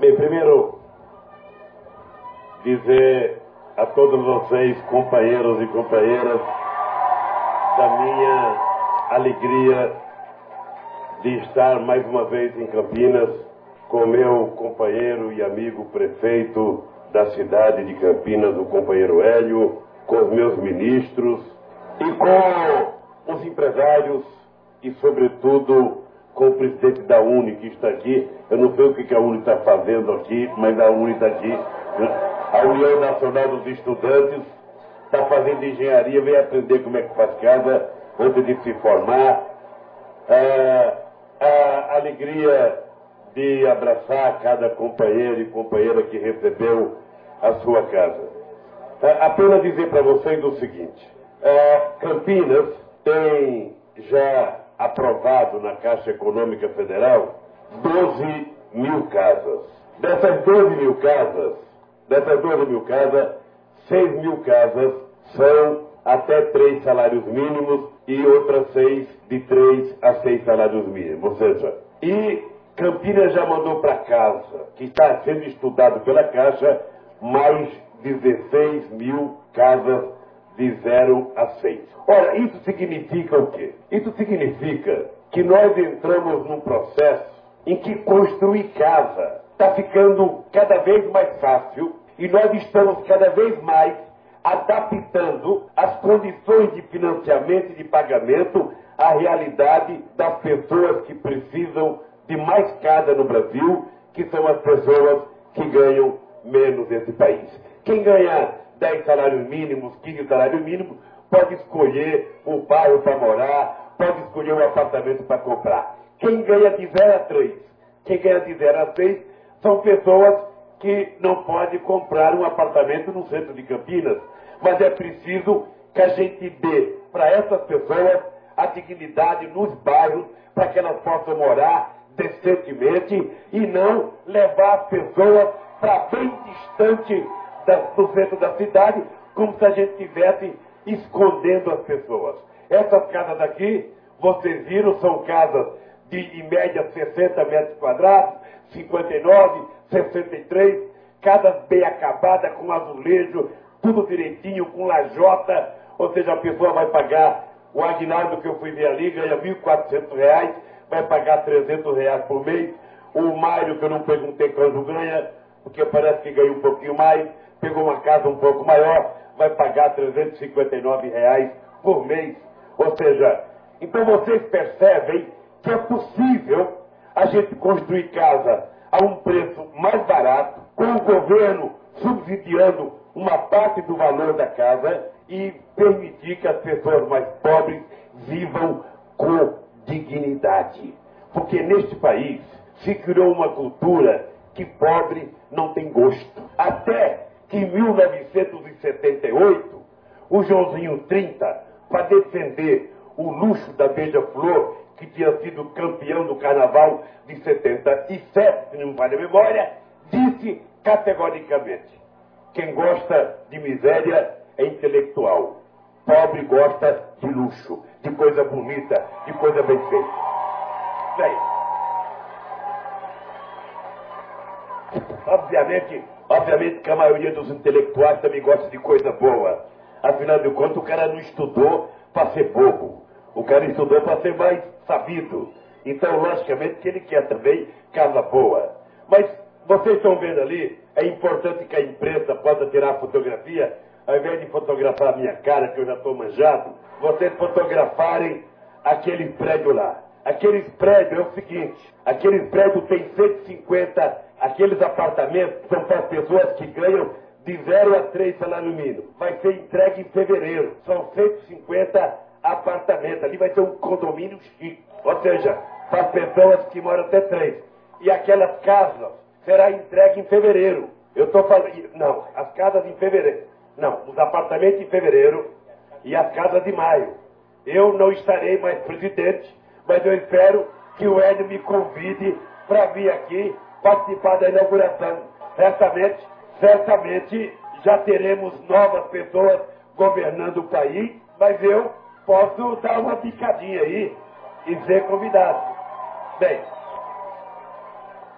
Bem, primeiro, dizer a todos vocês, companheiros e companheiras, da minha alegria de estar mais uma vez em Campinas com meu companheiro e amigo prefeito da cidade de Campinas, o companheiro Hélio, com os meus ministros e com os empresários e, sobretudo, com o presidente da UNE, que está aqui. Eu não sei o que a UNE está fazendo aqui, mas a UNE está aqui. A União Nacional dos Estudantes está fazendo engenharia, vem aprender como é que faz casa antes de se formar. A alegria de abraçar cada companheiro e companheira que recebeu a sua casa. Apenas dizer para vocês o seguinte: Campinas tem já aprovado na Caixa Econômica Federal 12 mil casas. Dessas 12 mil casas, 6 mil casas são até 3 salários mínimos e outras 6 de 3 a 6 salários mínimos. Ou seja, e Campinas já mandou para casa, que está sendo estudado pela Caixa, mais 16 mil casas de 0 a 6. Ora, isso significa o quê? Isso significa que nós entramos num processo em que construir casa está ficando cada vez mais fácil e nós estamos cada vez mais adaptando as condições de financiamento e de pagamento à realidade das pessoas que precisam de mais casa no Brasil, que são as pessoas que ganham menos nesse país. Quem ganha 10 salários mínimos, 15 salários mínimos, pode escolher um bairro para morar, pode escolher um apartamento para comprar. Quem ganha de 0 a 3, quem ganha de 0 a 6, são pessoas que não podem comprar um apartamento no centro de Campinas. Mas é preciso que a gente dê para essas pessoas a dignidade nos bairros, para que elas possam morar decentemente e não levar as pessoas para bem distante do centro da cidade, como se a gente estivesse escondendo as pessoas. Essas casas aqui, vocês viram, são casas de, em média, 60 metros quadrados, 59, 63, casas bem acabadas, com azulejo, tudo direitinho, com lajota, ou seja, a pessoa vai pagar, o Aguinaldo que eu fui ver ali ganha R$1.400, vai pagar R$300 por mês, o Mário, que eu não perguntei quanto ganha, porque parece que ganha um pouquinho mais, pegou uma casa um pouco maior, vai pagar R$359 por mês. Ou seja, então vocês percebem que é possível a gente construir casa a um preço mais barato, com o governo subsidiando uma parte do valor da casa e permitir que as pessoas mais pobres vivam com dignidade. Porque neste país se criou uma cultura que pobre não tem gosto. Até que em 1978, o Joãozinho 30, para defender o luxo da Beija-Flor, que tinha sido campeão do Carnaval de 77, se não me falha a memória, disse categoricamente: quem gosta de miséria é intelectual. Pobre gosta de luxo, de coisa bonita, de coisa bem feita. Bem, obviamente que a maioria dos intelectuais também gosta de coisa boa. Afinal de contas, o cara não estudou para ser bobo. O cara estudou para ser mais sabido. Então, logicamente, que ele quer também casa boa. Mas vocês estão vendo ali, é importante que a imprensa possa tirar fotografia, ao invés de fotografar a minha cara, que eu já estou manjado, vocês fotografarem aquele prédio lá. Aqueles prédios é o seguinte: aqueles prédios tem 150, aqueles apartamentos são para as pessoas que ganham de 0 a 3 salários mínimos. Vai ser entregue em fevereiro. São 150 apartamentos. Ali vai ter um condomínio chique. Ou seja, para as pessoas que moram até 3. E aquelas casas será entregue em fevereiro. Eu estou falando... Não, as casas em fevereiro. Não, os apartamentos em fevereiro e as casas de maio. Eu não estarei mais presidente, mas eu espero que o Hélio me convide para vir aqui participar da inauguração. Certamente já teremos novas pessoas governando o país, mas eu posso dar uma picadinha aí e ser convidado. Bem,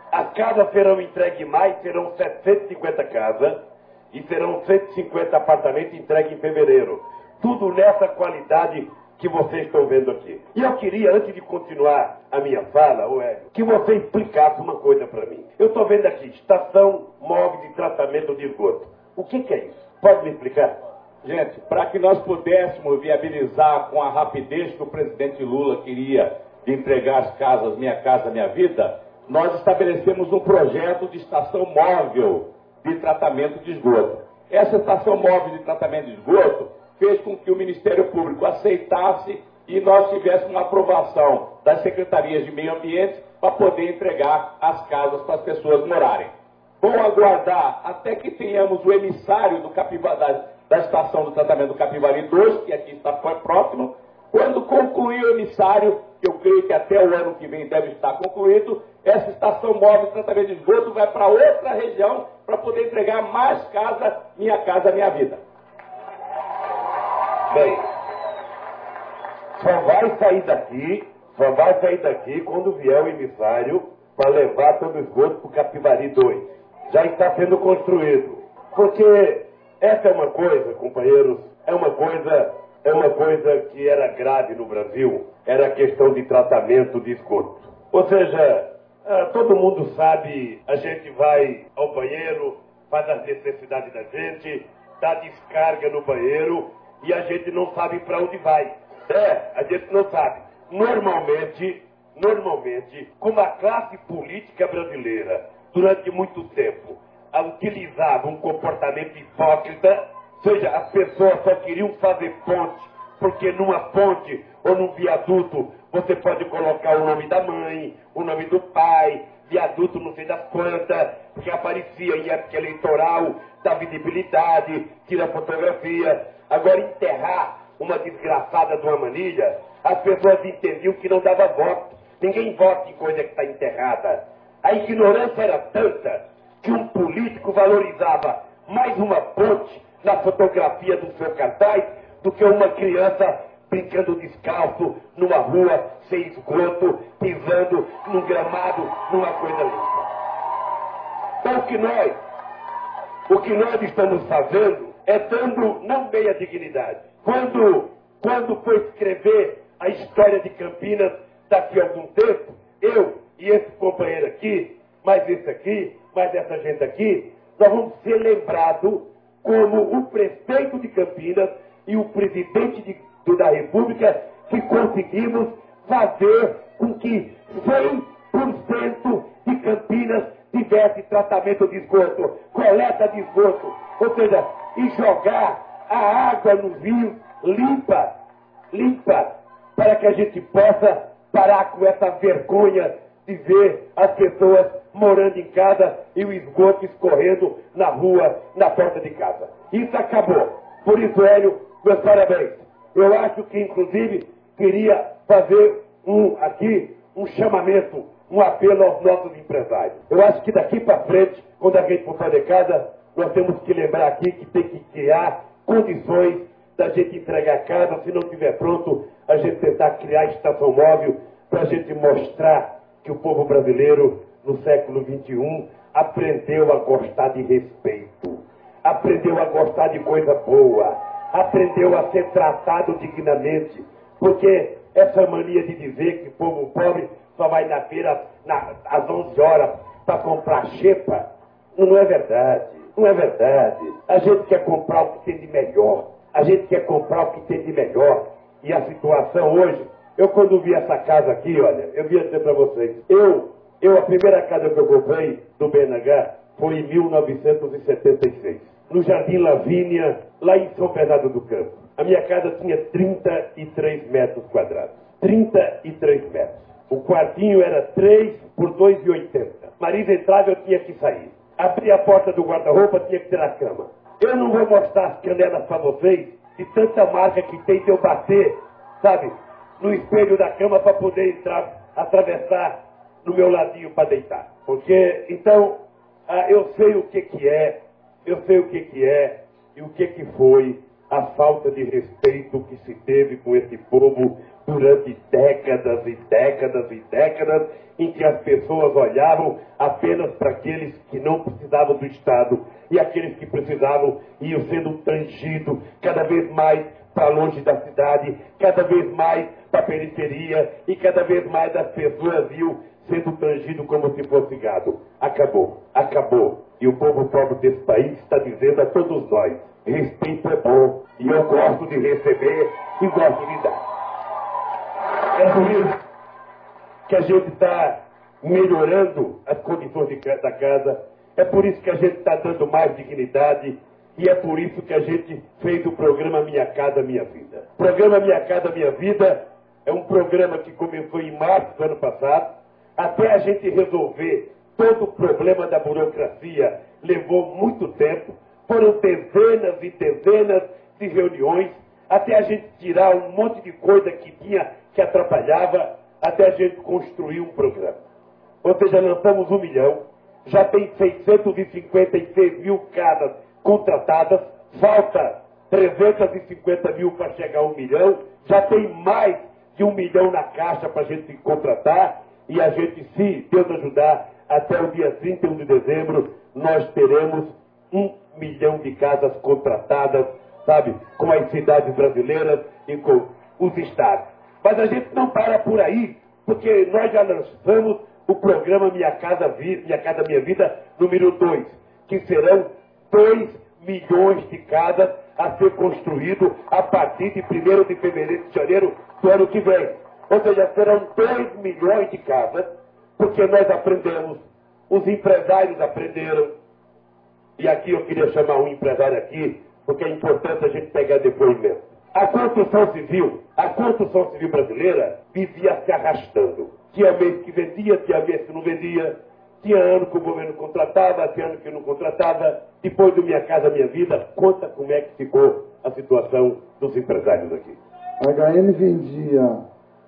As casas serão entregues mais, serão 750 casas e serão 150 apartamentos entregues em fevereiro. Tudo nessa qualidade que vocês estão vendo aqui. E eu queria, antes de continuar a minha fala, Hélio, que você explicasse uma coisa para mim. Eu estou vendo aqui, Estação Móvel de Tratamento de Esgoto. O que é isso? Pode me explicar? Gente, para que nós pudéssemos viabilizar com a rapidez que o presidente Lula queria de entregar as casas Minha Casa Minha Vida, nós estabelecemos um projeto de estação móvel de tratamento de esgoto. Essa estação móvel de tratamento de esgoto fez com que o Ministério Público aceitasse e nós tivéssemos uma aprovação das secretarias de meio ambiente para poder entregar as casas para as pessoas morarem. Vão aguardar até que tenhamos o emissário do da estação do tratamento do Capivari 2, que aqui está próximo. Quando concluir o emissário, que eu creio que até o ano que vem deve estar concluído, essa estação móvel de tratamento de esgoto vai para outra região para poder entregar mais casa Minha Vida. Bem, só vai sair daqui quando vier o emissário para levar todo o esgoto para o Capivari 2. Já está sendo construído. Porque essa é uma coisa, companheiros, é uma coisa que era grave no Brasil, era a questão de tratamento de esgoto. Ou seja, todo mundo sabe, a gente vai ao banheiro, faz as necessidades da gente, dá descarga no banheiro e a gente não sabe para onde vai. A gente não sabe. Normalmente, como a classe política brasileira, durante muito tempo, utilizava um comportamento hipócrita, ou seja, as pessoas só queriam fazer ponte, porque numa ponte ou num viaduto você pode colocar o nome da mãe, o nome do pai, viaduto não sei das quantas, porque aparecia em época eleitoral, dá visibilidade, tira fotografia. Agora enterrar uma desgraçada de uma manilha, as pessoas entendiam que não dava voto. Ninguém vota em coisa que está enterrada. A ignorância era tanta que um político valorizava mais uma ponte na fotografia do seu cartaz do que uma criança brincando descalço numa rua sem esgoto, pisando num gramado, numa coisa limpa. Então o que nós estamos fazendo é dando não meia dignidade. Quando for escrever a história de Campinas daqui a algum tempo, eu e esse companheiro aqui, mais esse aqui, mais essa gente aqui, nós vamos ser lembrados como o prefeito de Campinas e o presidente da República que conseguimos fazer com que 100% de Campinas tivesse tratamento de esgoto, coleta de esgoto, ou seja, e jogar a água no rio limpa, para que a gente possa parar com essa vergonha de ver as pessoas morando em casa e o esgoto escorrendo na rua, na porta de casa. Isso acabou. Por isso, Hélio, meus parabéns. Eu acho que, inclusive, queria fazer um chamamento, um apelo aos nossos empresários. Eu acho que daqui para frente, quando a gente for fazer casa, nós temos que lembrar aqui que tem que criar condições da gente entregar a casa, se não estiver pronto, a gente tentar criar estação móvel para a gente mostrar que o povo brasileiro, no século XXI, aprendeu a gostar de respeito, aprendeu a gostar de coisa boa, aprendeu a ser tratado dignamente, porque essa mania de dizer que o povo pobre só vai na feira às 11 horas para comprar xepa, não é verdade, não é verdade. A gente quer comprar o que tem de melhor, a gente quer comprar o que tem de melhor, e a situação hoje, eu quando vi essa casa aqui, olha, eu via dizer para vocês, a primeira casa que eu comprei do BNH foi em 1976, no Jardim Lavínia, lá em São Bernardo do Campo. A minha casa tinha 33 metros quadrados. 33 metros. O quartinho era 3 por 2,80. Marisa entrava, eu tinha que sair. Abria a porta do guarda-roupa, tinha que ter a cama. Eu não vou mostrar as canelas para vocês de tanta marca que tem de eu bater, sabe, no espelho da cama para poder entrar, atravessar no meu ladinho para deitar. Porque, então, eu sei o que é e o que foi a falta de respeito que se teve com esse povo durante décadas e décadas e décadas, em que as pessoas olhavam apenas para aqueles que não precisavam do Estado, e aqueles que precisavam iam sendo tangidos cada vez mais para longe da cidade, cada vez mais para a periferia, e cada vez mais as pessoas iam sendo tangidos como se fosse gado. Acabou, acabou. E o povo pobre desse país está dizendo a todos nós: respeito é bom, e eu gosto de receber e gosto de dar. É por isso que a gente está melhorando as condições da casa, é por isso que a gente está dando mais dignidade, e é por isso que a gente fez o programa Minha Casa Minha Vida. O programa Minha Casa Minha Vida é um programa que começou em março do ano passado. Até a gente resolver todo o problema da burocracia levou muito tempo. Foram dezenas e dezenas de reuniões, até a gente tirar um monte de coisa que atrapalhava, até a gente construir um programa. Ou seja, lançamos 1 milhão, já tem 656 mil casas contratadas, falta 350 mil para chegar a 1 milhão, já tem mais de 1 milhão na caixa para a gente contratar, e a gente, se Deus ajudar, até o dia 31 de dezembro, nós teremos 1 milhão de casas contratadas, sabe, com as cidades brasileiras e com os estados. Mas a gente não para por aí, porque nós já lançamos o programa Minha Casa Minha Vida número 2, que serão 2 milhões de casas a ser construído a partir de 1º de fevereiro, de janeiro do ano que vem. Ou seja, serão 2 milhões de casas, porque nós aprendemos, os empresários aprenderam, e aqui eu queria chamar um empresário aqui, porque é importante a gente pegar depoimento. A construção civil brasileira vivia se arrastando. Tinha mês que vendia, tinha mês que não vendia, tinha ano que o governo contratava, tinha ano que não contratava. Depois do Minha Casa Minha Vida, conta como é que ficou a situação dos empresários aqui. A HM vendia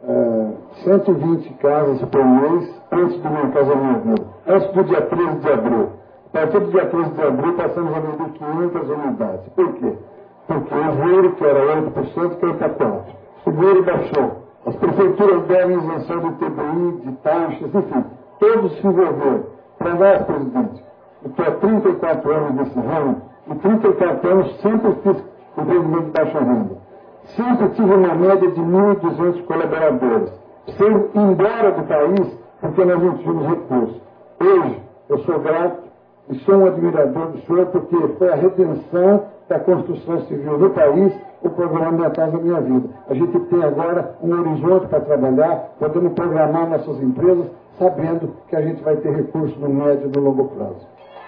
120 casas por mês antes do Minha Casa Minha Vida, antes do dia 13 de abril. A partir do dia 13 de abril passamos a vender 500 unidades. Por quê? Porque o juro, que era 8%, caiu para 4%. O juro baixou. As prefeituras deram isenção do TBI, de taxas, enfim, todos se envolveram. Para nós, presidente, eu estou há 34 anos nesse ramo, e 34 anos sempre fiz o empreendimento de baixa renda. Sempre tive uma média de 1.200 colaboradores. Sem ir embora do país, porque nós não tínhamos recursos. Hoje, eu sou grato e sou um admirador do senhor, porque foi a retenção da construção civil no país, o programa Minha Casa Minha Vida. A gente tem agora um horizonte para trabalhar, podemos programar nossas empresas, sabendo que a gente vai ter recursos no médio e no longo prazo.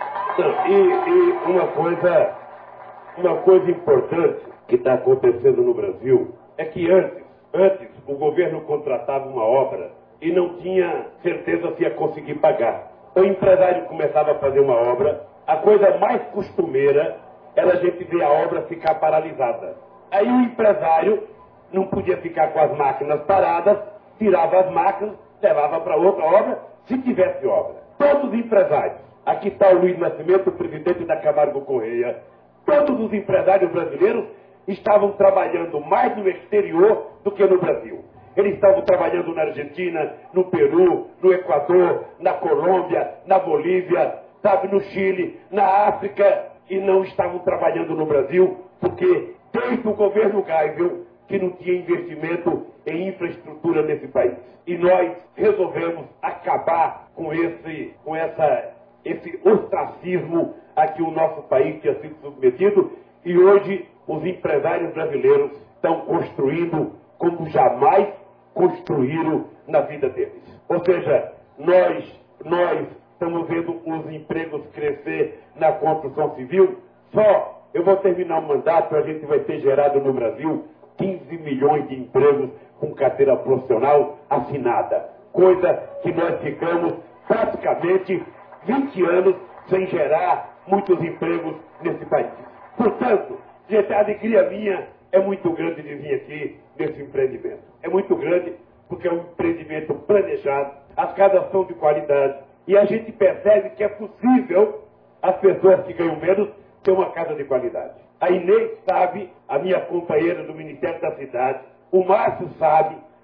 E uma coisa importante que está acontecendo no Brasil é que antes o governo contratava uma obra e não tinha certeza se ia conseguir pagar. O empresário começava a fazer uma obra, a coisa mais costumeira era a gente ver a obra ficar paralisada. Aí o empresário não podia ficar com as máquinas paradas, tirava as máquinas, levava para outra obra, se tivesse obra. Todos os empresários, aqui está o Luiz Nascimento, o presidente da Camargo Correia, todos os empresários brasileiros estavam trabalhando mais no exterior do que no Brasil. Eles estavam trabalhando na Argentina, no Peru, no Equador, na Colômbia, na Bolívia, sabe, no Chile, na África, e não estavam trabalhando no Brasil, porque desde o governo Geisel que não tinha investimento em infraestrutura nesse país. E nós resolvemos acabar com esse ostracismo a que o nosso país tinha sido submetido, e hoje os empresários brasileiros estão construindo como jamais construíram na vida deles. Ou seja, nós estamos vendo os empregos crescer na construção civil. Só, eu vou terminar o mandato, a gente vai ter gerado no Brasil 15 milhões de empregos com carteira profissional assinada. Coisa que nós ficamos praticamente 20 anos sem gerar muitos empregos nesse país. Portanto, gente, a alegria minha é muito grande de vir aqui nesse empreendimento. É muito grande porque é um empreendimento planejado, as casas são de qualidade, e a gente percebe que é possível as pessoas que ganham menos ter uma casa de qualidade. A Inês sabe, a minha companheira do Ministério da Cidade, o Márcio sabe,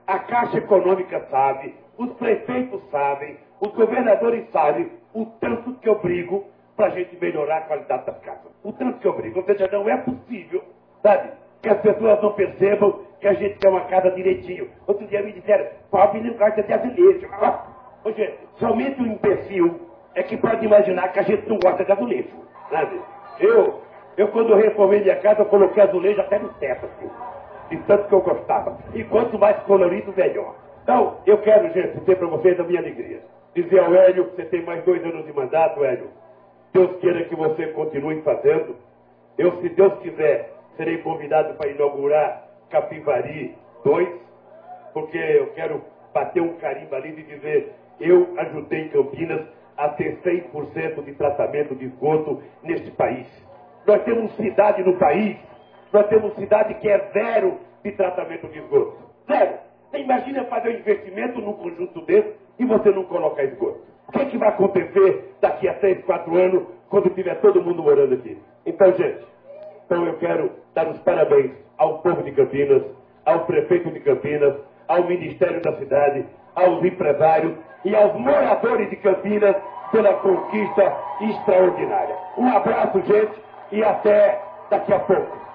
a Caixa Econômica sabe, os prefeitos sabem, os governadores sabem o tanto que eu brigo para a gente melhorar a qualidade das casas. O tanto que eu brigo. Ou seja, não é possível, sabe, que as pessoas não percebam que a gente quer uma casa direitinho. Outro dia me disseram, pobre não gosta de azulejo. Ô, gente, somente um imbecil é que pode imaginar que a gente não gosta de azulejo, sabe? Eu quando reformei minha casa, eu coloquei azulejo até no teto, assim, de tanto que eu gostava. E quanto mais colorido, melhor. Então, eu quero, gente, dizer para vocês a minha alegria. Dizer ao Hélio que você tem mais 2 anos de mandato, Hélio. Deus queira que você continue fazendo. Eu, se Deus quiser, serei convidado para inaugurar Capivari 2, porque eu quero bater um carimbo ali de dizer, eu ajudei Campinas a ter 100% de tratamento de esgoto neste país. Nós temos cidade no país, nós temos cidade que é 0 de tratamento de esgoto. 0. Você imagina fazer um investimento num conjunto desse e você não colocar esgoto. O que, que vai acontecer daqui a 3, 4 anos, quando tiver todo mundo morando aqui? Então, gente, eu quero dar os parabéns ao povo de Campinas, ao prefeito de Campinas, ao Ministério da Cidade, aos empresários e aos moradores de Campinas pela conquista extraordinária. Um abraço, gente, e até daqui a pouco.